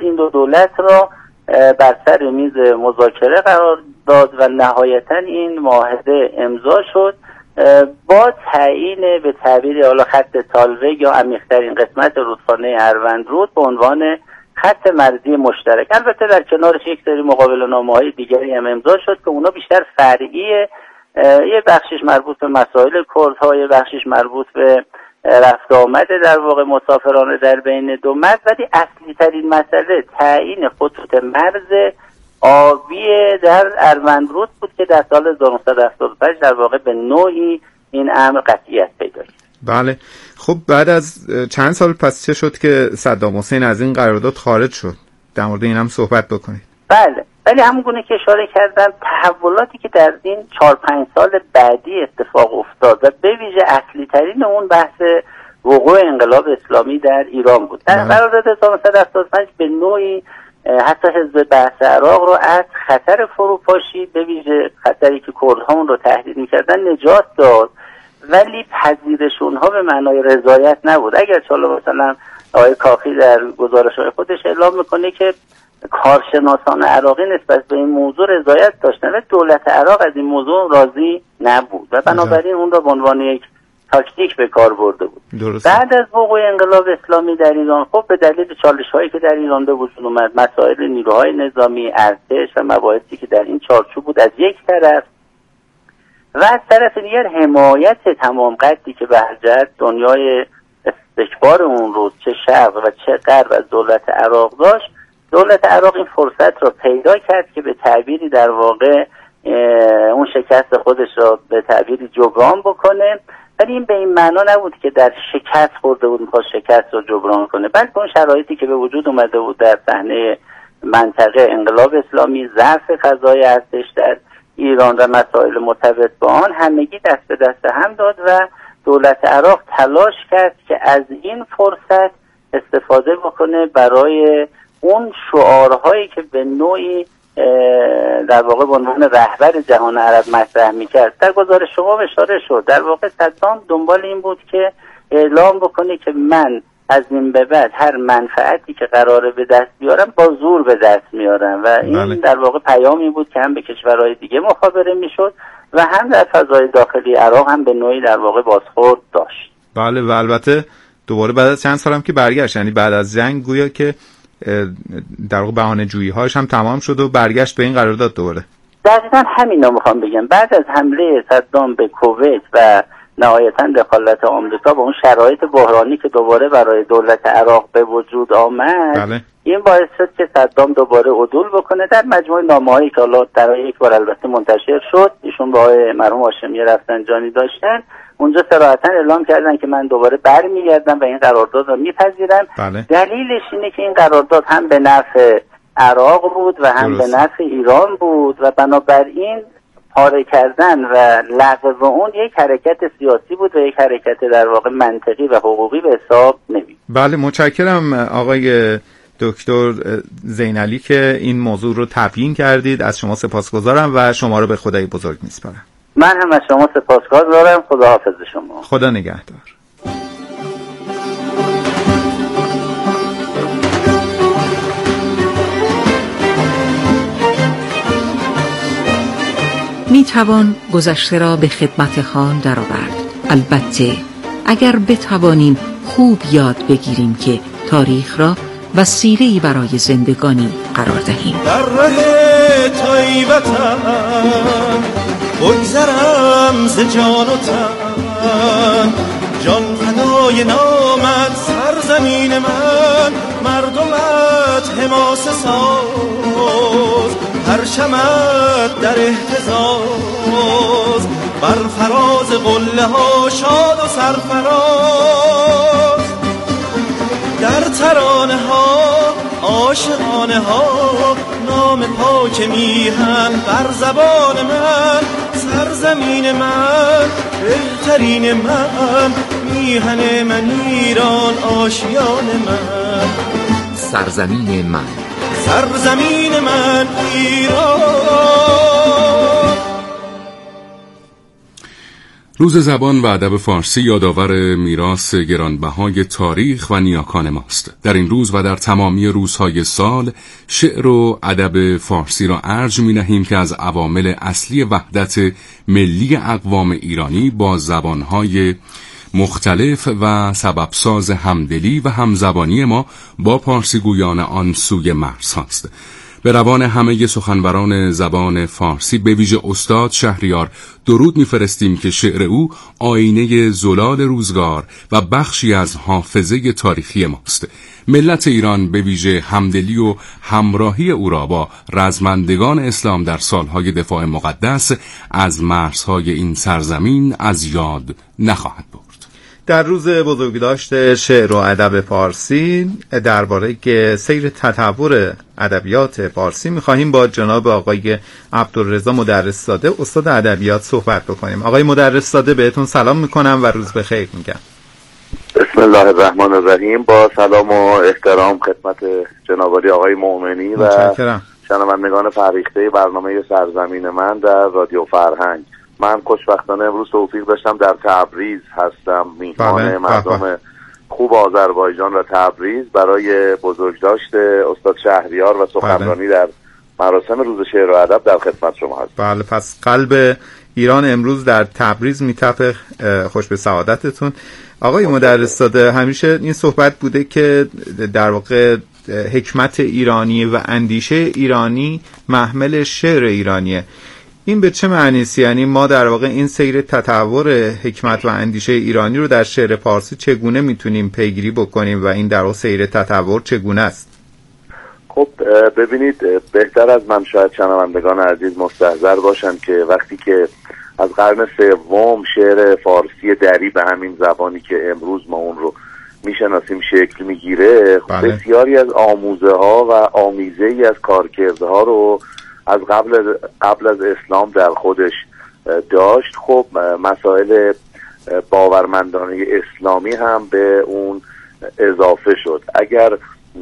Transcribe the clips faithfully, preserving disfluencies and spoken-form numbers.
این دو دولت را بر سر میز مذاکره قرار داد و نهایتا این معاهده امضا شد با تعیین به تعبیر حالا خط تالوگ یا عمیق‌ترین قسمت رودخانه اروندرود به عنوان خط مرزی مشترک. البته در کنارش یک سری مقابله‌نامه‌های دیگری هم امضا شد که اونا بیشتر فرعیه، یه بخشش مربوط به مسائل کردها، یه بخشش مربوط به رفت آمد در واقع مسافرانه در بین دو مرز، ولی اصلی ترین مسئله تعیین خطوط مرز آبی در اروندرود بود که در سال هزار و نهصد و هفتاد و پنج در واقع به نوعی این امر قطعیت پیدا کرد. بله. خب بعد از چند سال پس چه شد که صدام حسین از این قرارداد خارج شد؟ در مورد این هم صحبت بکنید. بله، ولی همونگونه که اشاره کردم تحولاتی که در این چهار پنج سال بعدی اتفاق افتاد و به ویژه اصلی ترین اون بحث وقوع انقلاب اسلامی در ایران بود. در قرارداد هزار و نهصد و هفتاد و پنج به نوعی حتی حزب بعث عراق رو از خطر فروپاشی، به ویژه خطری که کردها اون رو تهدید می‌کردن، نجات داد، ولی پذیرش اونها به معنای رضایت نبود. اگر حالا مثلا آقای کاخی در گزارش‌های خودش اعلام میکنه که کارشناسان عراقی نسبت به این موضوع رضایت داشتن و دولت عراق از این موضوع راضی نبود و بنابراین اون را به عنوان یک تاکتیک به کار برده بود. درسته. بعد از وقوع انقلاب اسلامی در ایران، خب به دلیل چالش‌هایی که در ایران به وجود اومد، مسائل نیروهای نظامی، ارتش و مباحثی که در این چارچوب بود از یک طرف، و از طرف دیگر حمایت تمام قدری که به هر جهت دنیای استکبار اون روز چه شرق و چه غرب از دولت عراق داشت، دولت عراق این فرصت را پیدا کرد که به تعبیری در واقع اون شکست خودش را به تعبیری جبران بکنه، ولی این به این معنا نبود که در شکست خورده بود می‌خواست شکست رو جبران کنه، بلکه اون شرایطی که به وجود اومده بود در صحنه منطقه انقلاب اسلامی، ضعف فضای ارتش در ایران و مسائل مرتبط با آن، همگی دست به دست هم داد و دولت عراق تلاش کرد که از این فرصت استفاده بکنه برای اون شعارهایی که به نوعی در واقع به عنوان رهبر جهان عرب مطرح میکرد. در گزارش شما اشاره شد، در واقع صدام دنبال این بود که اعلام بکنه که من از این به بعد هر منفعتی که قراره به دست بیارم با زور به دست میارم و این بله. در واقع پیامی بود که هم به کشورهای دیگه مخابره میشد و هم در فضای داخلی عراق هم به نوعی در واقع بازخورد داشت. بله، و البته دوباره بعد از چند سال هم که برگشت، یعنی بعد از جنگ گویا که در واقع بهانه جویی هاش هم تمام شد و برگشت به این قرارداد دوباره. دقیقاً همین رو میخوام بگم. بعد از حمله صدام به کویت و نهایتاً دخالت آمریکا با اون شرایط بحرانی که دوباره برای دولت عراق به وجود آمد، بله. این باعث شد که صدام دوباره عدول بکنه. در مجموع نامه‌هایی که حالا در یک بار البته منتشر شد، ایشون با آقای مرحوم هاشمی رفسنجانی داشتن، اونجا صراحتاً اعلام کردن که من دوباره برمیگردم و این قرارداد رو میپذیرم. بله. دلیلش اینه که این قرارداد هم به نفع عراق بود و هم درست. به نفع ایران بود و بنابراین پاره کردن و لغو اون یک حرکت سیاسی بود و یک حرکت در واقع منطقی و حقوقی به حساب نمی. بله، متشکرم آقای دکتر زینعلی که این موضوع رو تبیین کردید. از شما سپاسگزارم و شما رو به خدای بزرگ میسپارم. من هم از شما سپاسگزارم. خدا حافظ شما. خدا نگهدار. می توان گذشته را به خدمت خان درآورد، البته اگر بتوانیم خوب یاد بگیریم که تاریخ را وسیله‌ای برای زندگانی قرار دهیم. در ره طیبتم بگذرم ز جان و تن، جان فدای نامت سرزمین من، مردمت حماسه ساز، پرچمت در اهتزاز، بر فراز قله ها شاد و سرفراز، در ترانه ها عاشقانه ها، نام پاک میهن بر زبان من، سرزمین من بهترین من، میهن من ایران آشیان من، سرزمین من، سرزمین من ایران. روز زبان و ادب فارسی یادآور میراث گرانبهای تاریخ و نیاکان ماست. در این روز و در تمامی روزهای سال شعر و ادب فارسی را ارج می‌نهیم که از عوامل اصلی وحدت ملی اقوام ایرانی با زبانهای مختلف و سببساز همدلی و همزبانی ما با پارسی گویان آن سوی مرز هاست. به روان همه سخنوران زبان فارسی به ویژه استاد شهریار درود می‌فرستیم که شعر او آینه زلال روزگار و بخشی از حافظه تاریخی ماست. ملت ایران به ویژه همدلی و همراهی او را با رزمندگان اسلام در سالهای دفاع مقدس از مرزهای این سرزمین از یاد نخواهد برد. در روز بزرگداشت شعر و ادب فارسی درباره سیر تطور ادبیات فارسی می‌خواهیم با جناب آقای عبدالرضا مدرس‌زاده استاد ادبیات صحبت بکنیم. آقای مدرس‌زاده بهتون سلام می‌کنم و روز بخیر میگم. بسم الله الرحمن الرحیم. با سلام و احترام خدمت جناب عالی آقای مومنی و شنوندگان فرهیخته برنامه سرزمین من در رادیو فرهنگ. من خوشبختانه امروز توفیق داشتم در تبریز هستم، میهمان مردم خوب آذربایجان و تبریز برای بزرگداشت استاد شهریار و سخنرانی در مراسم روز شعر و ادب در خدمت شما هستم. بله، پس قلب ایران امروز در تبریز میتپه. خوش به سعادتتون. آقای مدرس‌زاده، همیشه این صحبت بوده که در واقع حکمت ایرانی و اندیشه ایرانی محمل شعر ایرانیه. این به چه معنی است؟ یعنی ما در واقع این سیر تطور حکمت و اندیشه ایرانی رو در شعر فارسی چگونه میتونیم پیگیری بکنیم و این در واقع سیر تطور چگونه است؟ خب ببینید، بهتر از من شاید شنوندگان عزیز مستحضر باشن که وقتی که از قرن سوم شعر فارسی دری به همین زبانی که امروز ما اون رو میشناسیم شکل میگیره، خب بسیاری از آموزه ها و آمیزه ای از کارکردها رو از قبل قبل از اسلام در خودش داشت. خب مسائل باورمندانه اسلامی هم به اون اضافه شد. اگر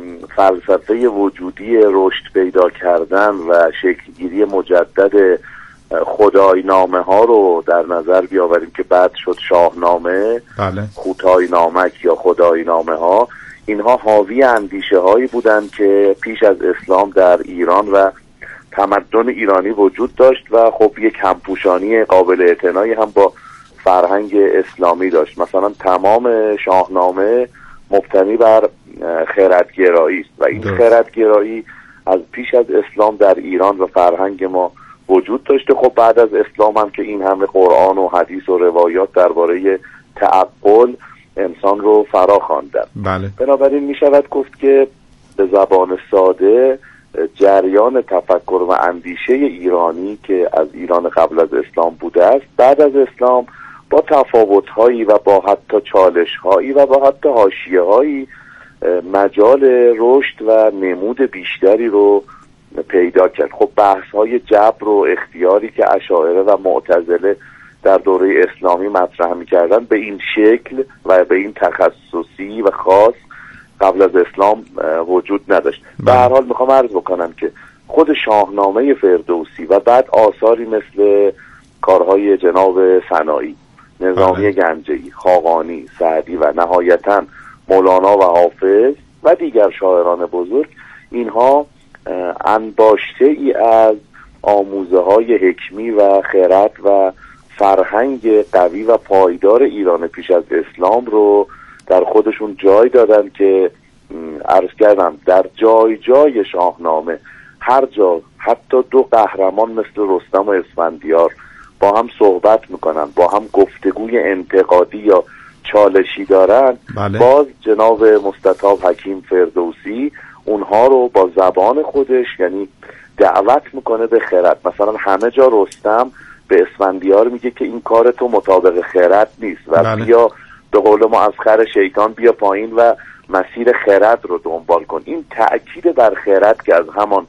فلسفه وجودی رشد پیدا کردن و شکلگیری مجدد خدای نامه ها رو در نظر بیاوریم که بعد شد شاهنامه، بله. خوتای نامک یا خدای نامه ها، اینها حاوی اندیشه هایی بودند که پیش از اسلام در ایران و تمدن ایرانی وجود داشت و خب یک همپوشانی قابل اعتنایی هم با فرهنگ اسلامی داشت. مثلا تمام شاهنامه مبتنی بر خردگرایی است و این خردگرایی از پیش از اسلام در ایران و فرهنگ ما وجود داشته. خب بعد از اسلام هم که این همه قرآن و حدیث و روایات درباره تعقل انسان رو فرا خواندن. بله. بنابراین می شود گفت که به زبان ساده جریان تفکر و اندیشه ایرانی که از ایران قبل از اسلام بوده است، بعد از اسلام با تفاوت‌هایی و با حتی چالش‌هایی و با حتی حاشیه‌هایی مجال رشد و نمود بیشتری رو پیدا کرد. خب بحث‌های جبر و اختیاری که اشاعره و معتزله در دوره اسلامی مطرح می‌کردن به این شکل و به این تخصصی و خاص قبل از اسلام وجود نداشت. به هر حال میخوام عرض بکنم که خود شاهنامه فردوسی و بعد آثاری مثل کارهای جناب سنایی، نظامی گنجه‌ای، خاقانی، سعدی و نهایتاً مولانا و حافظ و دیگر شاعران بزرگ، اینها انباشته ای از آموزه های حکمی و خرد و فرهنگ قوی و پایدار ایران پیش از اسلام رو در خودشون جای دادن که عرض کردم در جای جای شاهنامه هر جا حتی دو قهرمان مثل رستم و اسفندیار با هم صحبت میکنن، با هم گفتگوی انتقادی یا چالشی دارن، بله. باز جناب مستطاب حکیم فردوسی اونها رو با زبان خودش یعنی دعوت میکنه به خرد. مثلا همه جا رستم به اسفندیار میگه که این کار تو مطابق خرد نیست و بله. بیا به قول ما از خر شیطان بیا پایین و مسیر خرد رو دنبال کن. این تأکید بر خرد که از همان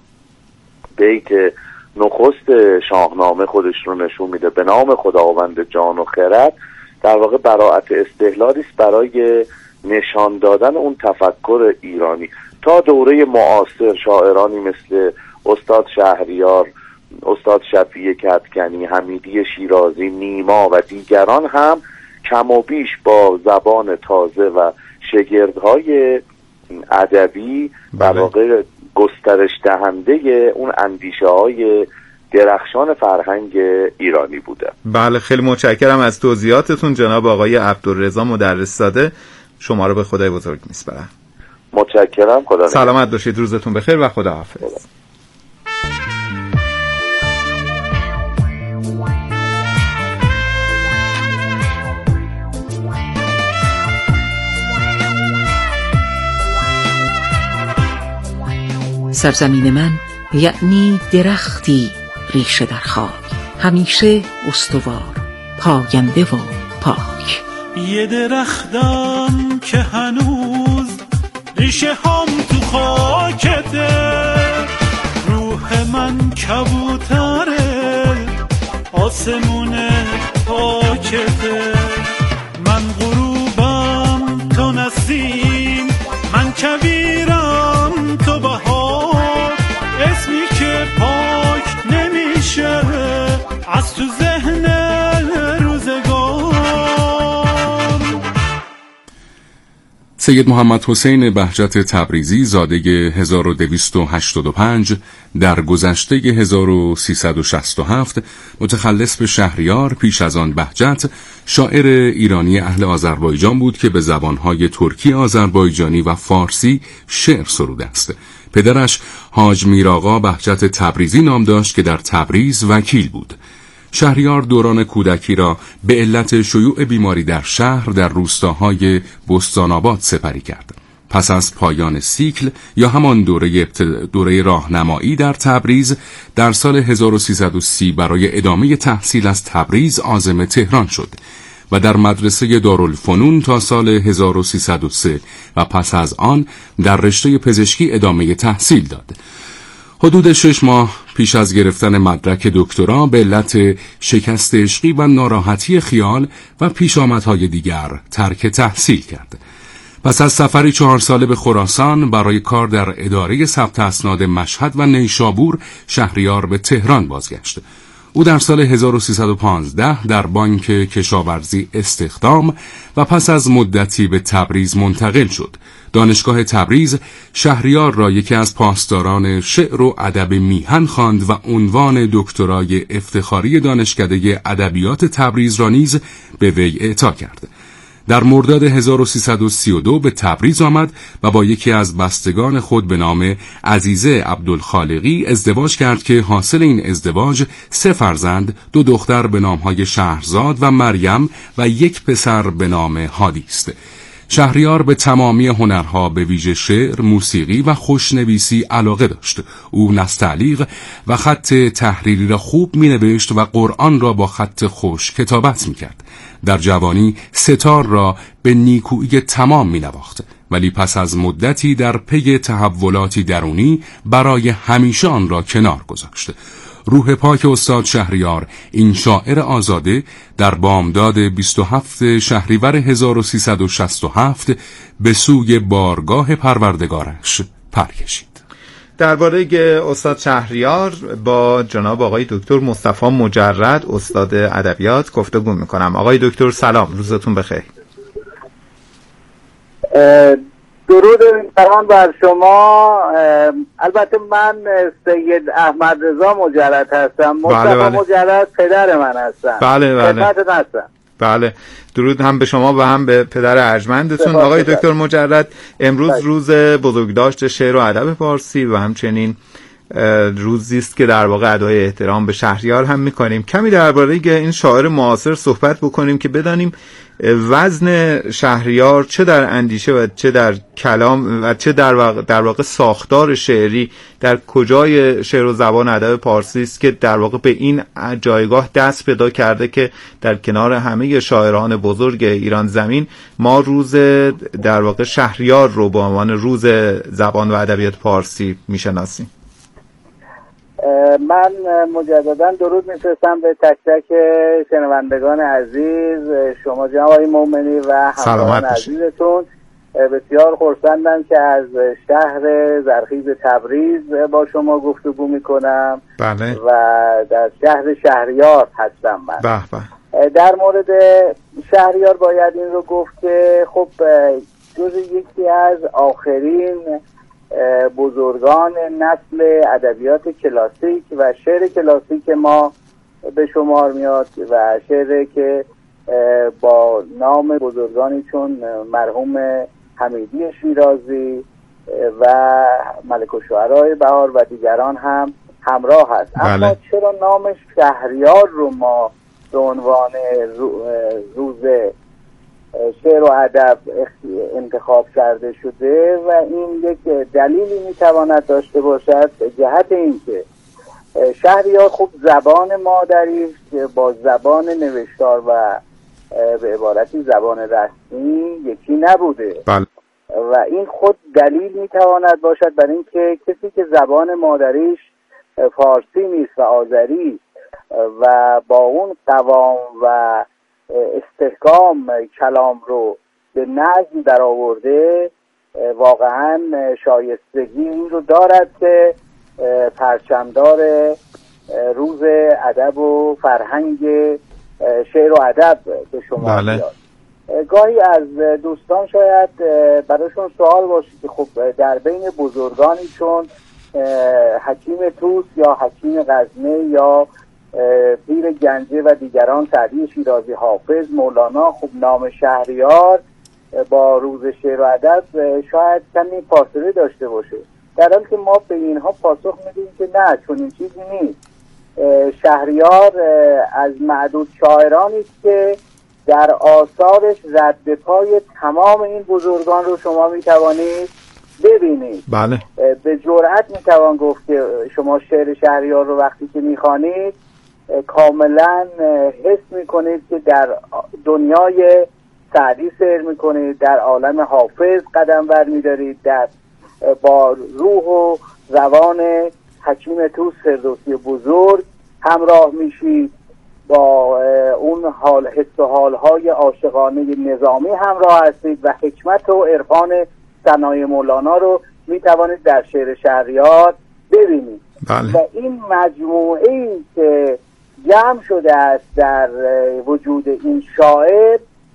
بیت نخست شاهنامه خودش رو نشون میده، به نام خداوند جان و خرد، در واقع براعت استدلالی است برای نشان دادن اون تفکر ایرانی. تا دوره معاصر شاعرانی مثل استاد شهریار، استاد شفیع کدکنی، حمیدی شیرازی، نیما و دیگران هم کم و بیش با زبان تازه و شگردهای ادبی در واقع گسترش دهنده اون اندیشه های درخشان فرهنگ ایرانی بوده. بله، خیلی متشکرم از توضیحاتتون جناب آقای عبدالرضا مدرس‌زاده. شما رو به خدای بزرگ میسپارم. متشکرم. خدا سلامت باشید، روزتون بخیر و خداحافظ. خدا. سرزمین من یعنی درختی ریشه در خاک، همیشه استوار، پاینده و پاک. یه درختم که هنوز ریشه هم تو خاکته، روح من کبوتره، آسمون پاکته، من غروبم تو نسیم، من کویرم تو بهار، اسمی که پاک نمیشه از تو ذهن روزگار. سید محمد حسین بهجت تبریزی زاده هزار و دویست و هشتاد و پنج در گذشته هزار و سیصد و شصت و هفت، متخلص به شهریار، پیش از آن بهجت، شاعر ایرانی اهل آذربایجان بود که به زبانهای ترکی، آذربایجانی و فارسی شعر سروده است. پدرش حاج میرآقا بهجت تبریزی نام داشت که در تبریز وکیل بود. شهریار دوران کودکی را به علت شیوع بیماری در شهر در روستاهای بستان‌آباد سپری کرد. پس از پایان سیکل یا همان دوره ابتد... دوره راهنمایی در تبریز، در سال هزار و سیصد و سی برای ادامه تحصیل از تبریز عازم تهران شد و در مدرسه دارالفنون تا سال هزار و سیصد و سه و پس از آن در رشته پزشکی ادامه تحصیل داد. حدود شش ماه پیش از گرفتن مدرک دکترا به علت شکست عشقی و ناراحتی خیال و پیشامدهای دیگر ترک تحصیل کرد. پس از سفری چهار ساله به خراسان برای کار در اداره ثبت اسناد مشهد و نیشابور، شهریار به تهران بازگشت. او در سال هزار و سیصد و پانزده در بانک کشاورزی استخدام و پس از مدتی به تبریز منتقل شد. دانشگاه تبریز شهریار را یکی از پاسداران شعر و ادب میهن خواند و عنوان دکترای افتخاری دانشکده ادبیات تبریز را نیز به وی اعطا کرد. در مرداد هزار و سیصد و سی و دو به تبریز آمد و با یکی از بستگان خود به نام عزیزه عبدالخالقی ازدواج کرد که حاصل این ازدواج سه فرزند، دو دختر به نامهای شهرزاد و مریم و یک پسر به نام هادی است. شهریار به تمامی هنرها به ویژه شعر، موسیقی و خوشنویسی علاقه داشت. او نستعلیق و خط تحریری را خوب می‌نوشت و قرآن را با خط خوش کتابت می‌کرد. در جوانی ستار را به نیکویی تمام می‌نواخت، ولی پس از مدتی در پی تحولاتی درونی برای همیشه آن را کنار گذاشت. روح پاک استاد شهریار، این شاعر آزاده، در بامداد بیست و هفتم شهریور هزار و سیصد و شصت و هفت به سوی بارگاه پروردگارش پر کشید. درباره استاد شهریار با جناب آقای دکتر مصطفی مجرد، استاد ادبیات، گفتگو میکنم. آقای دکتر سلام، روزتون بخیر. درود سلام بر شما. البته من سید احمد رضا مجرد هستم. مصطفی بله بله. مجرد پدر من هستم. بله بله. هستم. بله، درود هم به شما و هم به پدر ارجمندتون. آقای دکتر مجرد، امروز بله. روز بزرگداشت شعر و ادب فارسی و همچنین روزی است که در واقع ادای احترام به شهریار هم میکنیم. کمی درباره این شاعر معاصر صحبت بکنیم که بدانیم وزن شهریار چه در اندیشه و چه در کلام و چه در واقع, در واقع ساختار شعری در کجای شعر و زبان ادب پارسی است که در واقع به این جایگاه دست پیدا کرده که در کنار همه شاعران بزرگ ایران زمین ما روز در واقع شهریار رو به عنوان روز زبان و ادبیات پارسی میشناسیم. من مجددا درود میفرستم به تک تک شنوندگان عزیز، شما جناب آقای مومنی و همراهان عزیزتون. بسیار خرسندم که از شهر زرخیز تبریز با شما گفتگو میکنم. بله. و در شهر شهریار هستم من. به به. در مورد شهریار باید این رو گفت که خب جز یکی از آخرین بزرگان نسل ادبیات کلاسیک و شعر کلاسیک ما به شمار میاد و شعری که با نام بزرگانی چون مرحوم حمیدی شیرازی و ملک الشعراء بهار و دیگران هم همراه است. بله. اما چرا نام شهریار رو ما به عنوان روز شعر و ادب انتخاب کرده شده و این یک دلیلی میتواند داشته باشد به جهت اینکه شهریار خوب زبان مادری با زبان نوشتار و به عبارتی زبان رسمی یکی نبوده. بله. و این خود دلیل میتواند باشد برای اینکه کسی که زبان مادریش فارسی نیست و آذری و با اون قوام و استحکام کلام رو به نظم در آورده واقعا شایستگی این رو دارد که پرچمدار روز ادب و فرهنگ شعر و ادب به شما بله. بیاد. گاهی از دوستان شاید براشون سوال باشه که خب در بین بزرگانی چون حکیم طوس یا حکیم غزنه یا پیر گنجه و دیگران، سعدی شیرازی، حافظ، مولانا، خب نام شهریار با روز شعر و ادب شاید کمی فاصله داشته باشه، در حالی که ما به اینها پاسخ میدیم که نه، چون این چیزی نیست. شهریار از معدود شاعرانی است که در آثارش رد پای تمام این بزرگان رو شما میتوانید ببینید. بله. به جرئت میتوان گفت که شما شعر شهریار رو وقتی که میخوانید کاملا حس میکنید که در دنیای سعدی سیر میکنید، در عالم حافظ قدم بر میدارید، در با روح و روان حکیم طوس فردوسی بزرگ همراه میشید، با اون حال حس و حالهای عاشقانه نظامی همراه هستید و حکمت و عرفان ثنای مولانا رو میتوانید در شعر شهریار ببینید. بله. و این مجموعه ای که جمع شده است در وجود این شاعر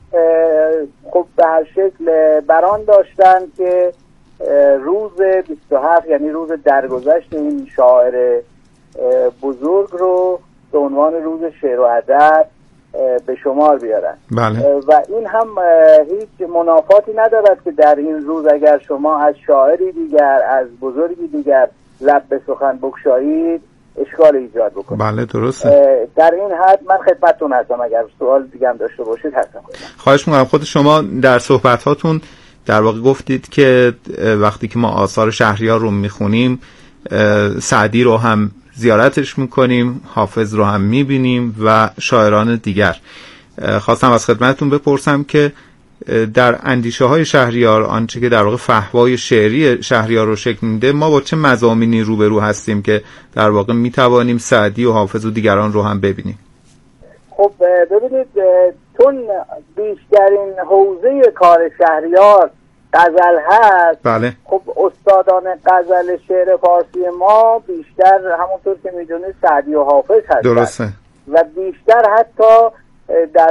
خب به هر شکل بران داشتن که روز بیست و هفت یعنی روز درگذشت این شاعر بزرگ رو به عنوان روز شعر و ادب به شمار بیارن. بله. و این هم هیچ منافاتی ندارد که در این روز اگر شما از شاعری دیگر، از بزرگی دیگر لب به سخن بگشایید اشکال ایجاد بکنید. بله درسته. در این حد من خدمتتون هستم، اگر سوال دیگه هم داشته باشید هستم. خواهش می‌کنم. خود شما در صحبتاتون در واقع گفتید که وقتی که ما آثار شهریار رو میخونیم سعدی رو هم زیارتش میکنیم، حافظ رو هم میبینیم و شاعران دیگر. خواستم از خدمتتون بپرسم که در اندیشه های شهریار، آنچه که در واقع فحوای شعری شهریار رو شکل میده، ما با چه مضامینی روبرو هستیم که در واقع میتوانیم سعدی و حافظ و دیگران رو هم ببینیم؟ خب ببینید، چون بیشترین حوزه کار شهریار غزل هست، بله. خب استادان غزل شعر فارسی ما بیشتر همونطور که میدونید سعدی و حافظ هستند. درسته. و بیشتر حتی در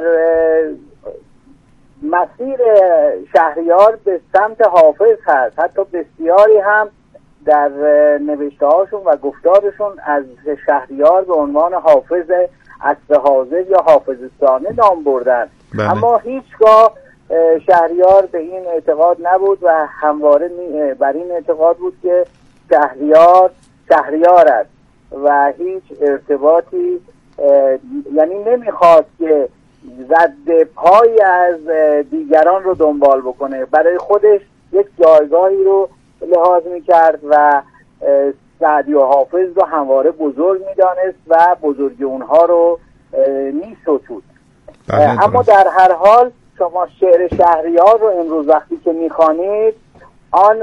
مسیر شهریار به سمت حافظ هست، حتی بسیاری هم در نوشته هاشون و گفتارشون از شهریار به عنوان حافظ اصل حاضر یا حافظ ثانی نام بردن. بله. اما هیچگاه شهریار به این اعتقاد نبود و همواره بر این اعتقاد بود که شهریار شهریار است و هیچ ارتباطی یعنی نمیخواد که رد پای از دیگران رو دنبال بکنه، برای خودش یک جایگاهی رو لحاظ میکرد و سعدی و حافظ رو همواره بزرگ میدانست و بزرگی اونها رو میستود. اما در هر حال شما شعر شهریار رو امروز وقتی که میخوانید، آن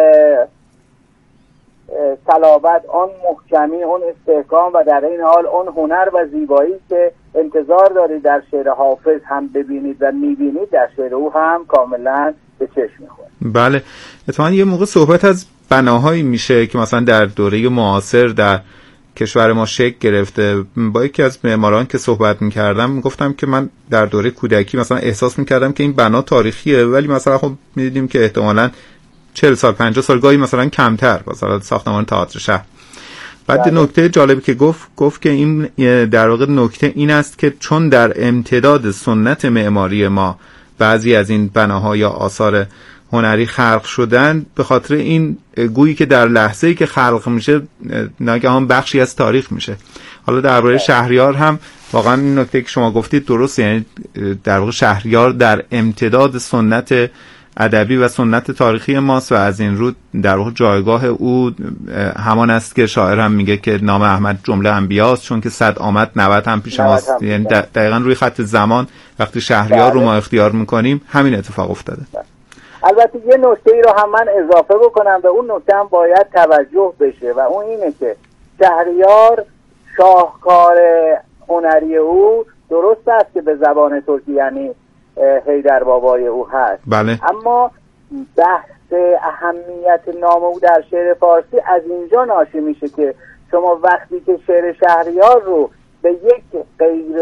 صلابت، آن محکمی، آن استحکام و در این حال آن هنر و زیبایی که انتظار دارید در شعر حافظ هم ببینید و میبینید، در شعر او هم کاملا به چشم میخوره. بله، اتفاقا یه موقع صحبت از بناهایی میشه که مثلا در دوره معاصر در کشور ما شکل گرفته. با یکی از معماران که صحبت میکردم میگفتم که من در دوره کودکی مثلا احساس میکردم که این بنا تاریخیه، ولی مثلا خب میدیدیم که احتمالاً چهل سال پنجاه سال گاهی مثلا کمتر، مثلا ساختمان تئاتر شهر. بعد نکته جالبی که گفت گفت که این در واقع نکته این است که چون در امتداد سنت معماری ما بعضی از این بناها یا آثار هنری خلق شدن، به خاطر این گویی که در لحظه‌ای که خلق میشه ناگهان بخشی از تاریخ میشه. حالا درباره شهریار هم واقعا این نکته که شما گفتید درست، یعنی در واقع شهریار در امتداد سنت ادبی و سنت تاریخی ماست و از این رو در واقع جایگاه او همان است که شاعر هم میگه که نام احمد جمله انبیاست، چون که صد آمد نود هم پیش ماست. یعنی دقیقاً روی خط زمان وقتی شهریار رو ما اختیار میکنیم همین اتفاق افتاده. البته یه نکته ای رو هم من اضافه بکنم، به اون نکته هم باید توجه بشه و اون اینه که شهریار شاهکار هنری او درست است که به زبان ترکی یعنی حیدر بابای او هست، بله. اما بحث اهمیت نام او در شعر فارسی از اینجا ناشی میشه که شما وقتی که شعر شهریار رو به یک غیر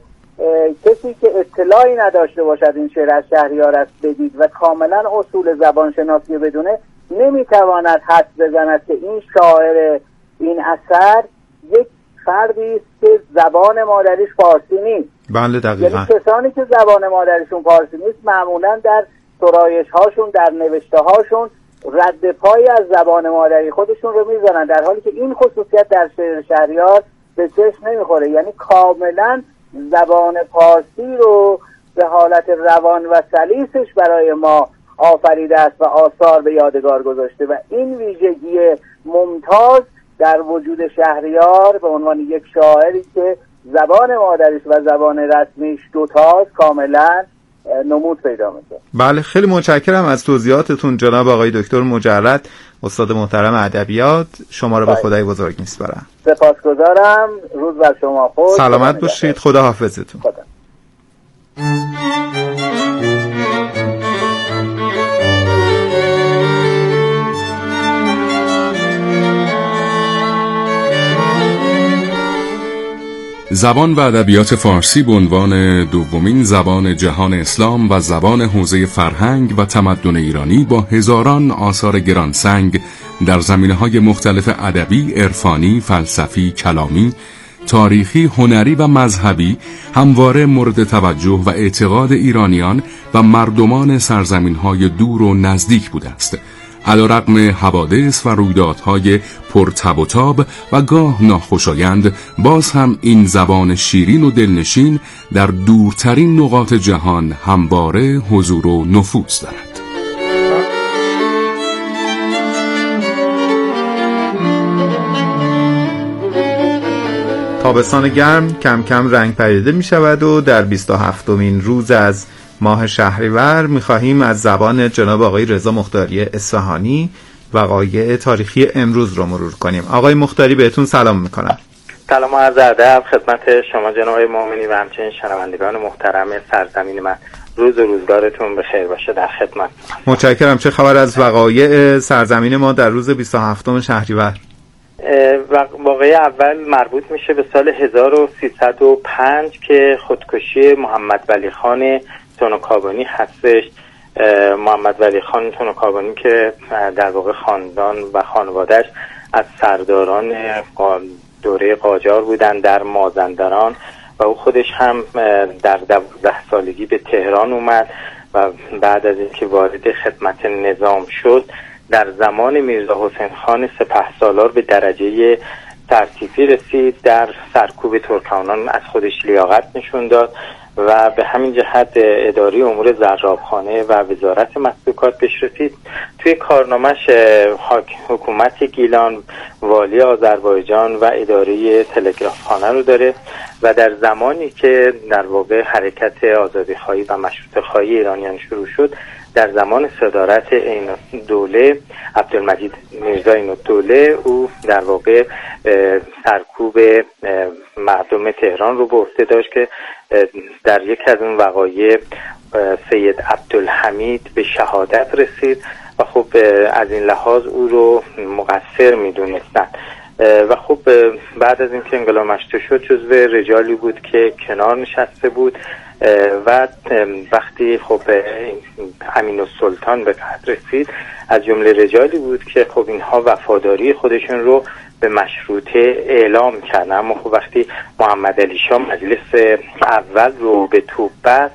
کسی که اطلاعی نداشته باشد این شعر از شهریار است بدید و کاملا اصول زبانشناسی بدونه، نمیتواند حدس بزند که این شاعر این اثر یک فردی است که زبان مادریش فارسی نیست. بله دقیقاً. یعنی کسانی که زبان مادریشون فارسی نیست معمولا در سرایش هاشون در نوشته هاشون رد پای از زبان مادری خودشون رو میزنن، در حالی که این خصوصیت در شعر شهریار به چشم نمیخوره. یعنی کاملا زبان فارسی رو به حالت روان و سلیسش برای ما آفریده است و آثار به یادگار گذاشته و این ویژگی ممتاز در وجود شهریار به عنوان یک شاعری که زبان مادریش و زبان رسمیش دوتاست کاملا نمود پیدا میکنه. بله، خیلی متشکرم از توضیحاتتون جناب آقای دکتر مجرد، استاد محترم ادبیات. شما رو به خدای بزرگ میسپارم. سپاسگزارم. روز بر شما خوش. سلامت باشید. خدا حافظتون. خدا. زبان و ادبیات فارسی به عنوان دومین زبان جهان اسلام و زبان حوزه فرهنگ و تمدن ایرانی با هزاران آثار گرانسنگ در زمینه‌های مختلف ادبی، عرفانی، فلسفی، کلامی، تاریخی، هنری و مذهبی همواره مورد توجه و اعتقاد ایرانیان و مردمان سرزمین‌های دور و نزدیک بوده است. علیرغم حوادث و رویدادهای پرتب و تاب و گاه ناخوشایند، باز هم این زبان شیرین و دلنشین در دورترین نقاط جهان همواره حضور و نفوذ دارد. تابستان گرم کم کم رنگ پریده می شود و در بیست و هفتمین روز از ماه شهریور می‌خواهیم از زبان جناب آقای رضا مختاری اصفهانی وقایع تاریخی امروز رو مرور کنیم. آقای مختاری بهتون سلام میکنم. سلام و عرض ادب خدمت شما جناب آقای مومنی و همچنین شنوندگان محترم سرزمین من. روز و روزگارتون بخیر باشه. در خدمت. متشکرم. چه خبر از وقایع سرزمین ما در روز بیست و هفتم شهریور؟ واقعه اول مربوط میشه به سال هزار و سیصد و پنج که خودکشی محمد ولی خان تونوکابانی هستش. محمد ولی خان تونوکابانی که در واقع خاندان و خانوادهش از سرداران دوره قاجار بودن در مازندران و او خودش هم در دوازده سالگی به تهران اومد و بعد از اینکه وارد خدمت نظام شد در زمان میرزا حسین خان سپهسالار به درجه سرتیپی رسید. در سرکوب ترکمنان از خودش لیاقت نشون داد و به همین جهت اداره امور زرابخانه و وزارت مسلوکات بهش رسید. توی کارنامه‌اش حکومت گیلان، والی آذربایجان و اداره تلگرافخانه رو داره و در زمانی که در واقع حرکت آزادیخواهی و مشروطه‌خواهی ایرانیان شروع شد در زمان صدارت عین‌الدوله عبدالمجید میرزا عین‌الدوله او در واقع سرکوب مردم تهران رو به عهده داشت که در یک از اون وقایع سید عبدالحمید به شهادت رسید و خب از این لحاظ او رو مقصر می‌دونستن و خب بعد از اینکه انقلاب مشروطه شد جزو رجالی بود که کنار نشسته بود و وقتی خب امین السلطان به قدر رسید از جمله رجالی بود که خب اینها وفاداری خودشون رو به مشروطه اعلام کردن. اما خب وقتی محمد علی شاه مجلس اول رو به توپ بست،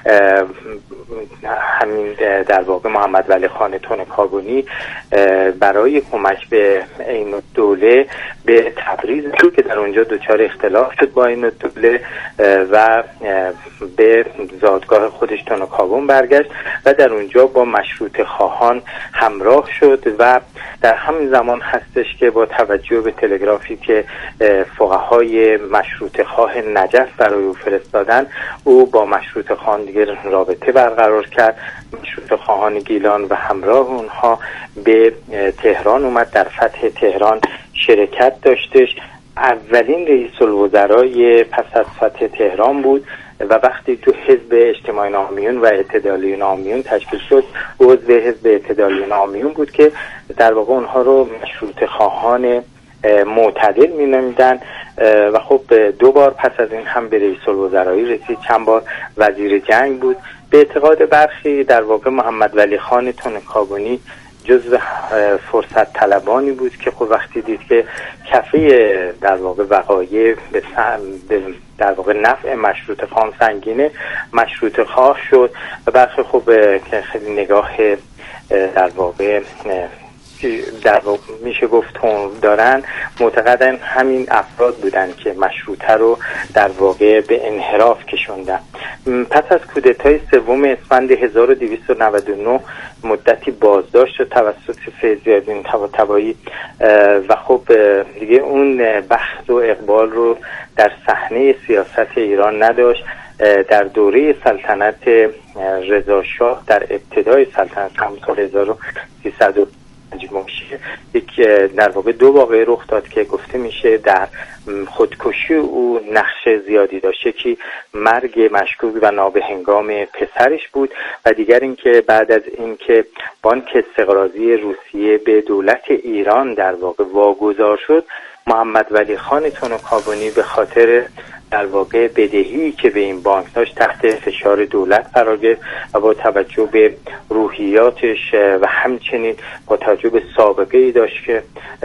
همین در واقع محمد ولی خان تونکابونی برای کمک به این دوله به تبریز که در اونجا دچار اختلاف شد با این دوله و به زادگاه خودش تونکابون برگشت و در اونجا با مشروطه خواهان همراه شد و در همین زمان هستش که با توجه به تلگرافی که فقهای مشروطه خواه نجف برای او فرستادن، او با مشروطه خواهان دیگر رابطه برقرار کرد. مشروطه خواهان گیلان و همراه اونها به تهران اومد، در فتح تهران شرکت داشتش. اولین رئیس الوزرای پس از فتح تهران بود و وقتی تو حزب اجتماعی نامیون و اعتدالی نامیون تشکیل شد، عضو حزب اعتدالی نامیون بود که در واقع اونها رو مشروطه خواهان معتدل می نمیدن و خب دو بار پس از این هم به رئیس الوزرایی رسید، چند بار وزیر جنگ بود. به اعتقاد برخی در واقع محمد ولی خان تونکابونی جزو فرصت طلبانی بود که خب وقتی دید که کفه در واقع وقایع به در واقع نفع مشروطه خان سنگینه، مشروطه خواه شد و برخی خب که خیلی نگاه در واقع در واقع میشه گفت دارن، معتقدن همین افراد بودن که مشروطه رو در واقع به انحراف کشوندن. پس از کودتای سوم اسفند هزار و دویست و نود و نه مدتی بازداشت شد توسط فیض‌الدین طباطبایی و خب دیگه اون بخت و اقبال رو در صحنه سیاست ایران نداشت. در دوره سلطنت رضا شاه در ابتدای سلطنت همون سال هزار و سیصد و یک در واقع دو واقعه رخ داد که گفته میشه در خودکشی او نقش زیادی داشته که مرگ مشکوک و نابهنگام پسرش بود و دیگر اینکه بعد از اینکه بانک استقراضی روسیه به دولت ایران در واقع واگذار شد، محمد ولی خان تونکابونی به خاطر در واقع بدهی که به این بانک داشت تحت فشار دولت قرار گرفت و با توجه به روحیاتش و همچنین با توجه به سابقه ای داشت که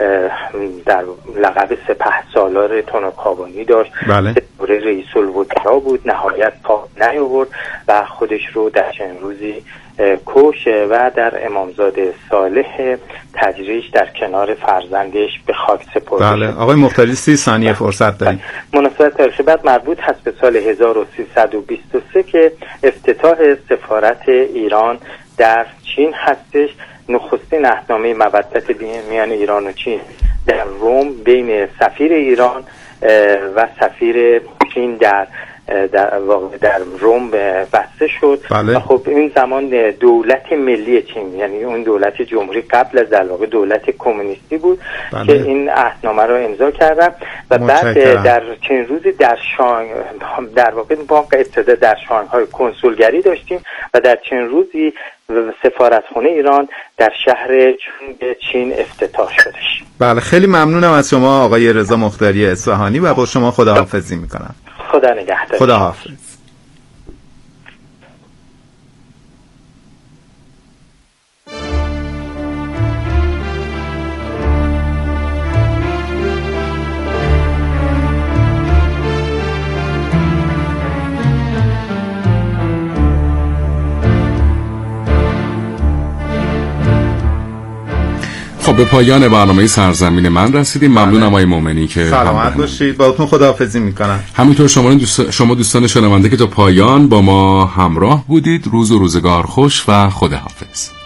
در لقب سپهسالار تونکابونی داشت، بله. دوره رئیس الوزراء بود، نهایت پا نیاورد و خودش رو در چنین روزی کش و در امامزاده صالح تجریش در کنار فرزندش به خاک سپرده. بله آقای مختاری سی ثانیه فرصت داریم. مناسبت تاریخی بعد مربوط هست به سال هزار و سیصد و بیست و سه که افتتاح سفارت ایران در چین هستش. نخستین عهدنامه مودت میان ایران و چین در روم بین سفیر ایران و سفیر چین در در واقع در روم بسته شد. بله. و خب این زمان دولت ملی چین، یعنی اون دولت جمهوری قبل از در واقع دولت کمونیستی بود. بله. که این عهدنامه رو امضا کردن و متشکرم. بعد در چند روزی در شانگ در واقع بانک ابتدا در شانگهای کنسولگری داشتیم و در چند روزی سفارتخانه ایران در شهر چونگ چین افتتاح شدش. بله خیلی ممنونم از شما آقای رضا مختاری اصفهانی و با شما خداحافظی میکنم. خدا نگهدار. خدا حافظ. خب به پایان برنامه سرزمین من رسیدیم. ممنونم آقای مومنی که سلامت باشید. باهاتون خداحافظی میکنم. همینطور شما دوست... شما دوستان شنونده که تا پایان با ما همراه بودید. روز و روزگار خوش و خداحافظ.